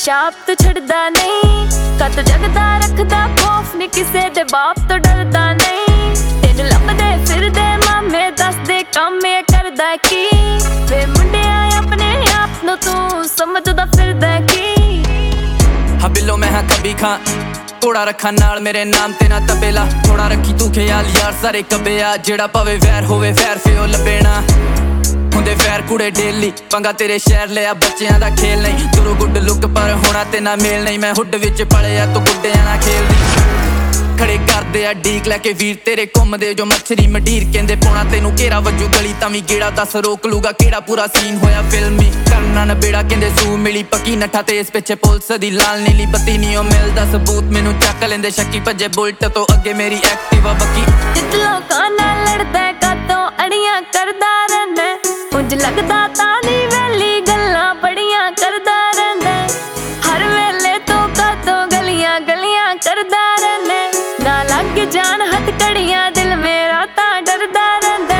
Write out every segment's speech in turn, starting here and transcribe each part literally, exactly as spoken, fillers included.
शाप तो छड़दा नहीं, कत जगदा रखदा खौफ नी किसे दे बाप तो डरदा नहीं। तेन लभदे फिरदे मामे दसदे काम मैं करदा की, वे मुंडिया अपने आप नू तू समझदा फिरदा की। हाँ बिलो मैं हाँ कभी खां घोड़ा रखा नाल मेरे नाम ते ना तबेला, थोड़ा रखी तू ख्याल यार सारे कबे आ। जेड़ा पवे वैर होवे वैर फिर लबे ना, हुंदे वैर कुड़े डेली पंगा तेरे शहर लिया बच्चियां दा खेल नहीं। दूरों गुड लुक पर होना ते ना मेल नहीं, मैं हुड विच पलिया तू गुड्डियां ना खेलदी। खड़े करदे आ डीक लैके वीर तेरे घुमदे जो मच्छरी मंडीर, कहंदे पौना तेनू घेरा वजू गली तां वी गेड़ा दस रोक लूगा केड़ा पूरा सीन होया फिल्मी। करना नबेड़ा कहंदे सू मिली पक्की नट्ठा ते इस पिछे पुलिस दी लाल नीली बत्ती नी ओ मिलदा सबूत मैनू चक लेंदे शक्की भज्जे बुलट तो अगे मेरी एक्टिवा बक्की। जित लोकां नाल लड़दा कातों अड़ियां करदा रैंदा, उंज लगदा तां नी वेली गल्लां बड़ियां करदा रैंदा। हर वेले तो कातों गलियां गलियां करदा रैंदा, ना लग जान हथकड़ियां दिल मेरा तां डरदा रैंदा।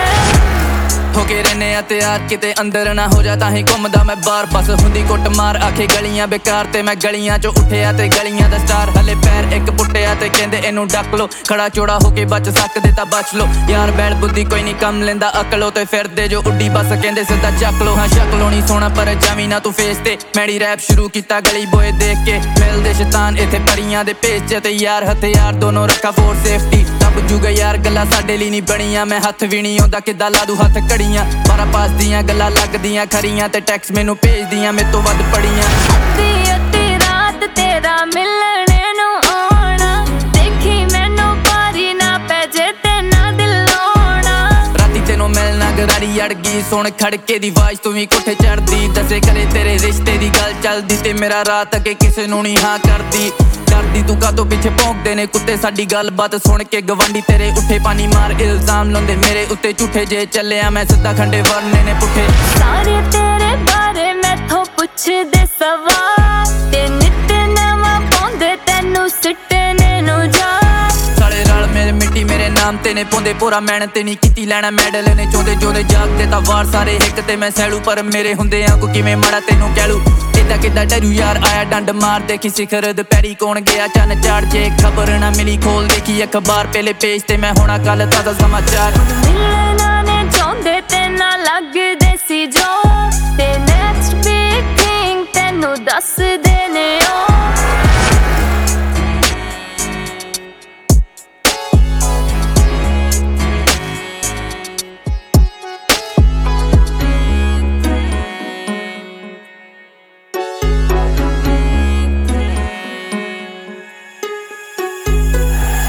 होके रहने आ तैयार किते अंदर ना हो जा तां ही घुमदा मैं बार, बस हुंदी कुट मार आखे गलियां बेकार ते मैं गलियां चो उठिया ते गलियां दा स्टार। हले पैर एक पुट्टिया ते कहंदे इनू डक लो, खड़ा चौड़ा होके बच सकदे तां बच लो। यार बैल बुद्धि कोई नहीं कम लेंदा अकलो ते फिरदे जो उड्डी बस कहंदे सिद्धा चक लो। हाँ शक्ल होनी सोना पर जावी ना तू फेस ते, मैड़ी रैप शुरू कीता गली बोए देख के। मिलदे शैतान इत्थे परियां दे भेस च ते यार हथियार दोनों रखा फोर सेफ्टी। तब जुगा यार गल्लां साडे ਲਈ नहीं बणियां, मैं हथ भी नहीं आउंदा किद्दां ला दूं हथ घड़ियां। बारह पास दियां गल्लां लगदियां खरियां ते टैक्स मैनू भेजदियां मेरे तो वध पड़ियां। अद्धी अद्धी रात तेरा मिलने नू आउणा, देखी मैनू भारी ना पै जे ते ना दिल लाउणा। राती तेनों मिलना गरारी अड़ गई, सुन खड़के दी आवाज तू भी कोठे चढ़दी। दसे करे तेरे रिश्ते दी गल चलदी ते मेरा रात अगे किसे नू नहीं हाँ करदी। डरदी तू कातों पिछे भौंकदे ने कुत्ते साडी गलबात सुन के गवांडी तेरे उठे पानी मार इल्जाम लाउंदे मेरे उत्ते झूठे। जे चलिया मैं सिद्धा खंडे वरने ने पुठे। सारे तेरे बारे मैथों पुछदे सवाल, ते नित नवां पाउंदे तैनू सिट्टने नू जा। साले रल मेरे मिट्टी मेरे नाम ते ने पौंदे पूरा मेहनत नहीं कीती लैना मैडल ने चौंदे चौंदे जागदे तां वार सारे हिक ते मैं सैलू पर मेरे हुंदे आ को किवें माड़ा तैनू कहलू। किद्दां किद्दां डरू यार आया डंड मार देखी सिखर दपैरी कौन गया चन चाड़। जे खबर ना मिली खोल देखी अखबार पहले पेज ते मैं होना कल ताजा समाचार। मिलना ने चाहुंदे ते ना